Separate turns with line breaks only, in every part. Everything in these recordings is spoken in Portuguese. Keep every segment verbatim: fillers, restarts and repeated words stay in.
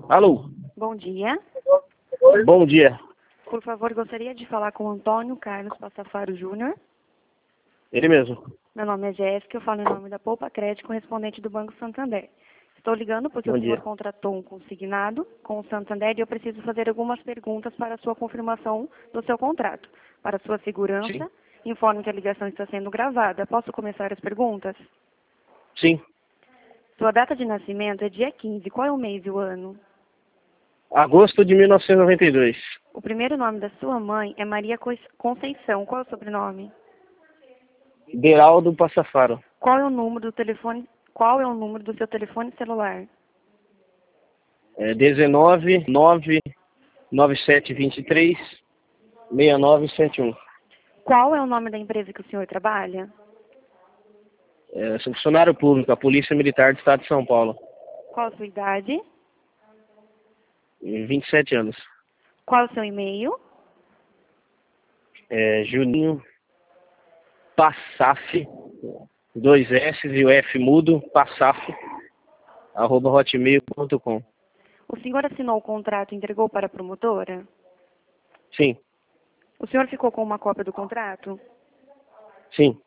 Alô?
Bom dia.
Bom dia.
Por favor, gostaria de falar com Antônio Carlos Passafaro Júnior.
Ele mesmo.
Meu nome é Jéssica, eu falo em nome da Poupa Crédito, correspondente do Banco Santander. Estou ligando porque
Bom
o senhor
dia.
contratou um consignado com o Santander e eu preciso fazer algumas perguntas para a sua confirmação do seu contrato. Para sua segurança,
Sim.
informe que a ligação está sendo gravada. Posso começar as perguntas?
Sim.
Sua data de nascimento é dia quinze. Qual é o mês e o ano?
Agosto de mil novecentos e noventa e dois.
O primeiro nome da sua mãe é Maria Conceição. Qual é o sobrenome?
Beraldo Passafaro.
Qual é o número do telefone? Qual é o número do seu telefone celular?
É dezenove, nove, nove sete dois três, seis nove sete um.
Qual é o nome da empresa que o senhor trabalha?
É, sou funcionário público, a Polícia Militar do Estado de São Paulo.
Qual a sua idade?
vinte e sete anos.
Qual é o seu e-mail?
É, Juninho Passaf, dois S e o F mudo, Passaf, arroba hotmail ponto com.
O senhor assinou o contrato e entregou para a promotora?
Sim,
O senhor ficou com uma cópia do contrato?
sim,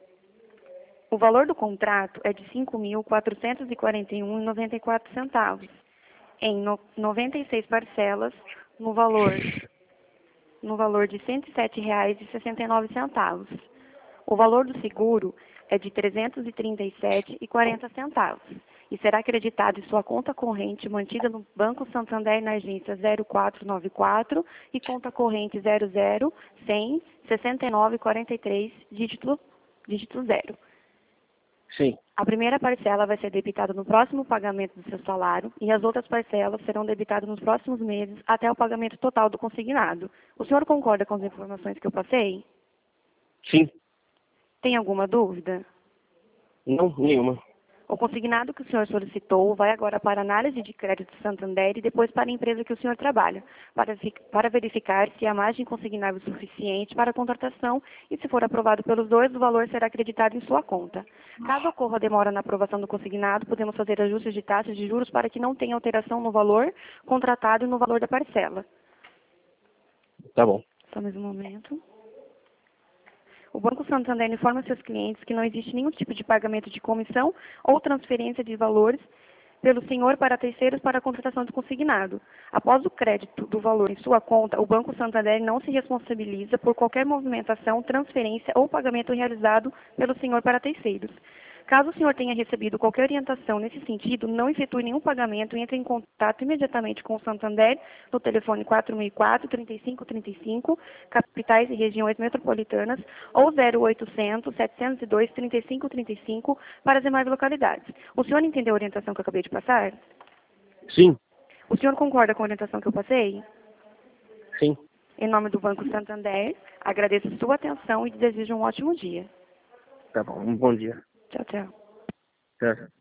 O valor do contrato é de cinco mil quatrocentos e quarenta e um reais e noventa e quatro centavos, em no- noventa e seis parcelas, no valor, no valor de cento e sete reais e sessenta e nove centavos. O valor do seguro é de trezentos e trinta e sete reais e quarenta centavos e será acreditado em sua conta corrente mantida no Banco Santander na agência zero quatro nove quatro e conta corrente zero zero cem sessenta e nove quarenta e três, dígito, dígito zero.
sim.
A primeira parcela vai ser debitada no próximo pagamento do seu salário e as outras parcelas serão debitadas nos próximos meses até o pagamento total do consignado. O senhor concorda com as informações que eu passei?
Sim.
Tem alguma dúvida?
Não, nenhuma.
O consignado que o senhor solicitou vai agora para a análise de crédito Santander e depois para a empresa que o senhor trabalha, para, fi- para verificar se há margem consignável suficiente para a contratação e, se for aprovado pelos dois, o valor será acreditado em sua conta. Caso ocorra demora na aprovação do consignado, podemos fazer ajustes de taxas de juros para que não tenha alteração no valor contratado e no valor da parcela.
Tá bom.
Só mais um momento. O Banco Santander informa seus clientes que não existe nenhum tipo de pagamento de comissão ou transferência de valores pelo senhor para terceiros para a contratação do consignado. Após o crédito do valor em sua conta, o Banco Santander não se responsabiliza por qualquer movimentação, transferência ou pagamento realizado pelo senhor para terceiros. Caso o senhor tenha recebido qualquer orientação nesse sentido, não efetue nenhum pagamento e entre em contato imediatamente com o Santander no telefone quatro mil e quatro, trinta e cinco trinta e cinco, capitais e regiões metropolitanas, ou zero oitocentos, setecentos e dois, trinta e cinco trinta e cinco para as demais localidades. O senhor entendeu a orientação que eu acabei de passar?
Sim,
O senhor concorda com a orientação que eu passei?
sim.
Em nome do Banco Santander, agradeço sua atenção e desejo um ótimo dia.
Tá bom. Um bom dia.
Tchau, tchau.
Tchau, tchau.